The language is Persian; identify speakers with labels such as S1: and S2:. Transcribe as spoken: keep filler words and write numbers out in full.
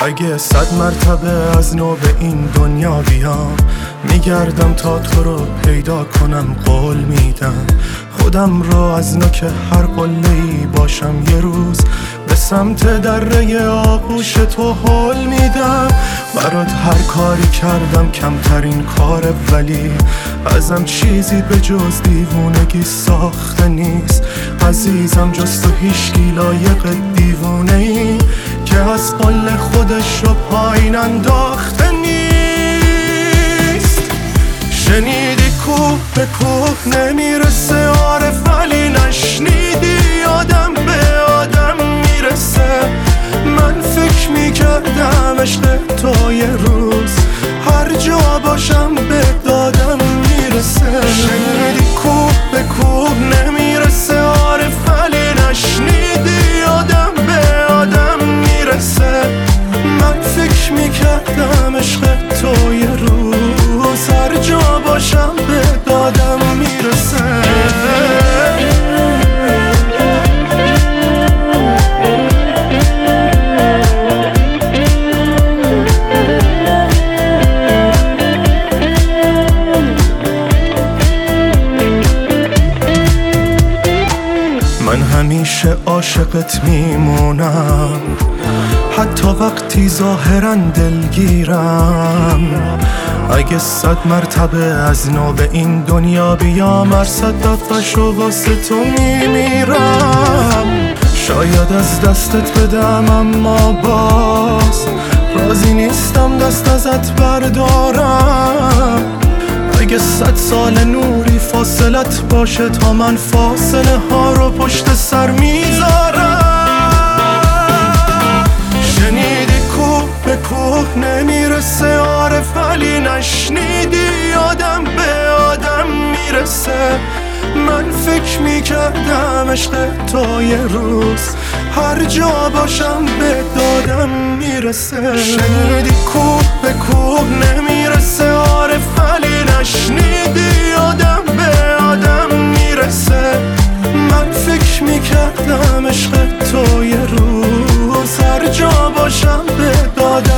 S1: اگه صد مرتبه از نو به این دنیا بیام، میگردم تا تو رو پیدا کنم. قول میدم خودم رو از نوک هر قله‌ای باشم یه روز به سمت دره آغوش تو هل میدم. برات هر کاری کردم کمترین کاره، ولی ازم چیزی به جز دیوونگی ساخته نیست. عزیزم جز تو هیچکی لایق دیوونه ای که از قل خودش رو پایین انداخته نیست. شنیدی کوه به کوه نمیرسه عارف، ولی نشنیدی آدم به آدم میرسه. من فکر میکردم عشق تو یه روز هر جا باشم به دادم میرسه. شنیدی کوه به کوه نمیرسه عارف، ولی نشنیدی آدم به آدم میرسه. من فکر میکردم عشق تو یه روز هر جا باشم به دادم میرسه. من همیشه عاشقت میمونم، حتی وقتی ظاهرا دلگیرم. اگه صد مرتبه از نو به این دنیا بیام، هر صد دفعشو واسه تو میمیرم. شاید از دستت بدم اما باز راضی نیستم دست ازت بردارم. اگه صد سال نوری فاصلت باشه تا من فاصله ها رو پشت سر میذارم. شنیدی کوه به کوه نمیرسه عارف، ولی نشنیدی آدم به آدم میرسه. من فکر میکردم عشق تو یه روز هر جا باشم به دادم میرسه. شنیدی کوه به کوه نمیرسه عارف، ولی نشنیدی آدم به آدم میرسه. من فکر میکردم عشق تو یه روز هر جا باشم به دادم